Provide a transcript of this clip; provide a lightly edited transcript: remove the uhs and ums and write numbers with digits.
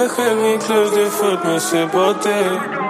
själv, min klubb det är fullt med sympati.